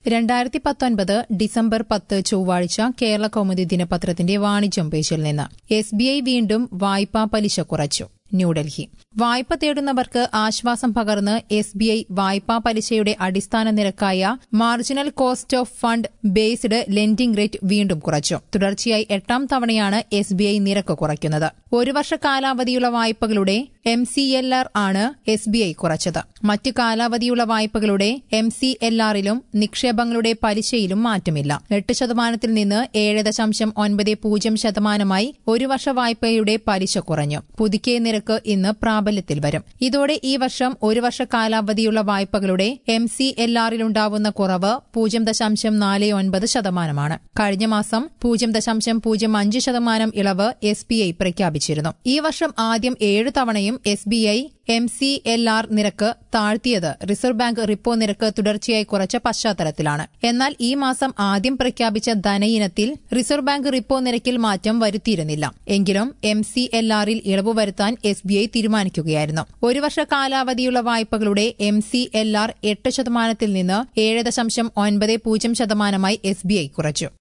2019 December 10 ചൊവ്വാഴ്ച കേരള കൗമുദി ദിനപത്രത്തിന്റെ വാണിജ്യം പേജിൽ നിന്ന് SBI വീണ്ടും വായ്പാ പലിശ കുറച്ചു. ന്യൂഡൽഹി വായ്പ തേടുന്നവർക്ക് ആശ്വാസം പകർന്ന് SBI വായ്പാ പലിശയുടെ അടിസ്ഥാന നിരക്കായ marginal cost of fund based lending rate വീണ്ടും കുറച്ചു. തുടർച്ചയായി 8ാം തവണയാണ് SBI നിരക്ക് കുറയ്ക്കുന്നത്. ഒരു വർഷ കാലാവധിയുള്ള വായ്പകളുടെ MCLR ആണ് SBI കുറച്ചത്. മറ്റ് കാലാവധിയുള്ള വായ്പകളുടെ MCLRലും നിക്ഷേപങ്ങളുടെ പലിശയിലും മാറ്റമില്ല. 8% നിന്ന് 7.90% ഒരു വർഷ വായ്പയുടെ പലിശ കുറഞ്ഞു. പുതുക്കിയ നിരക്ക് ഇന്ന് പ്രാബല്യത്തിൽ വരും. ഇതോടെ ഈ വർഷം ഒരു വർഷ കാലാവധിയുള്ള വായ്പകളുടെ MCLRലുണ്ടാവുന്ന കുറവ് 0.49%. കഴിഞ്ഞ മാസം 0.05% ഇളവ് SBI പ്രഖ്യാപിച്ചിരുന്നു. ഈ വർഷം ആദ്യം 7 തവണയും SBI MCLR നിരക്ക് താഴ്ത്തിയത് റിസർവ് ബാങ്ക് റിപ്പോ നിരക്ക് തുടർച്ചയായി കുറച്ച പശ്ചാത്തലത്തിലാണ്. എന്നാൽ ഈ മാസം ആദ്യം പ്രഖ്യാപിച്ച ധനയിനത്തിൽ റിസർവ് ബാങ്ക് റിപ്പോ നിരക്കിൽ മാറ്റം വരുത്തിയിരുന്നില്ല. എങ്കിലും MCLRൽ ഇളവ് വരുത്താൻ SBI തീരുമാനിക്കുകയായിരുന്നു. ഒരു വർഷ കാലാവധിയുള്ള വായ്പകളുടെ MCLR 8% നിന്ന് 7.90% SBI കുറച്ചു.